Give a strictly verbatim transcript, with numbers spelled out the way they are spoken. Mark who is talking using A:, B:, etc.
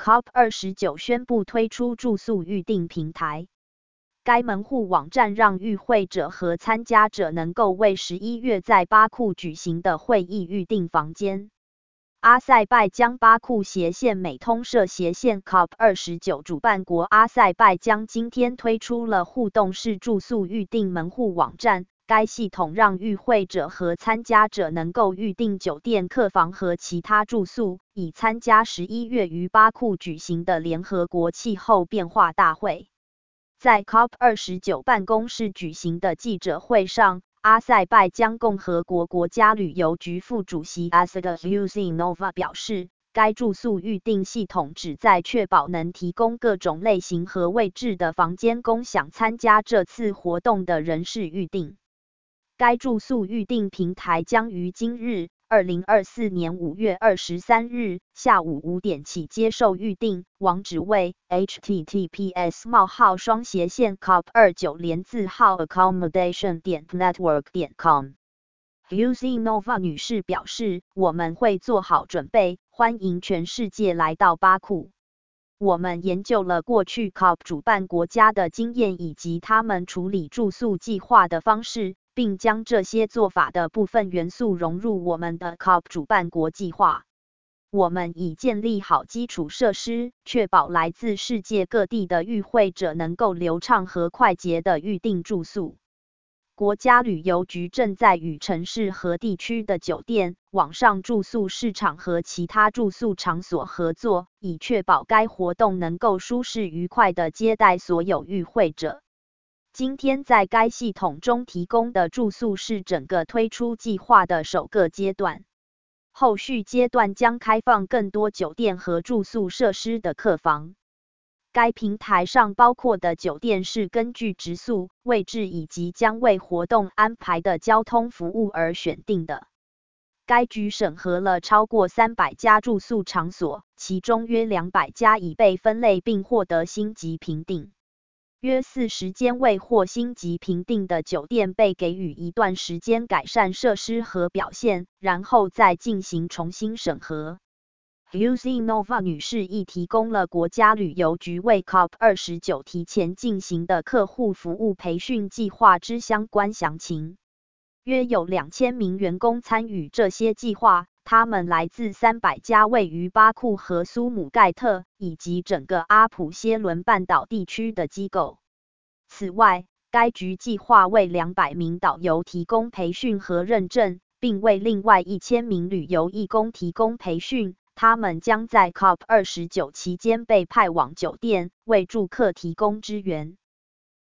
A: C O P 二十九 宣布推出住宿预订平台。该门户网站让与会者和参加者能够为十一月在巴库举行的会议预订房间。阿塞拜疆巴库斜线美通社斜线 C O P 二十九 主办国阿塞拜疆今天推出了互动式住宿预订门户网站，该系统让与会者和参加者能够预订酒店、客房和其他住宿，以参加十一月于巴库举行的联合国气候变化大会。在 C O P 二十九 办公室举行的记者会上，阿塞拜疆共和国国家旅游局副主席 Asad Huseynova 表示，该住宿预订系统旨在确保能提供各种类型和位置的房间供想参加这次活动的人士预订。该住宿预订平台将于今日二零二四年五月二十三日下午五点起接受预订，网址为 h t t p s 冒号双斜线 c o p 二十九 连字号 accommodation 点 network 点 com。Huseynova 女士表示，我们会做好准备，欢迎全世界来到巴库。我们研究了过去 C O P 主办国家的经验以及他们处理住宿计划的方式，并将这些做法的部分元素融入我们的 C O P 主办国计划。我们已建立好基础设施，确保来自世界各地的与会者能够流畅和快捷地预订住宿。国家旅游局正在与城市和地区的酒店、网上住宿市场和其他住宿场所合作，以确保该活动能够舒适愉快地接待所有与会者。今天在该系统中提供的住宿是整个推出计划的首个阶段。后续阶段将开放更多酒店和住宿设施的客房。该平台上包括的酒店是根据住宿位置以及将为活动安排的交通服务而选定的。该局审核了超过三百家住宿场所，其中约两百家已被分类并获得星级评定。约四十间未获星级评定的酒店被给予一段时间改善设施和表现，然后再进行重新审核。Huseynova 女士亦提供了国家旅游局为 C O P 二十九 提前进行的客户服务培训计划之相关详情。约有两千名员工参与这些计划，他们来自三百家位于巴库和苏姆盖特以及整个阿普歇伦半岛地区的机构。此外，该局计划为两百名导游提供培训和认证，并为另外一千名旅游义工提供培训。他们将在 C O P 二十九 期间被派往酒店，为住客提供支援。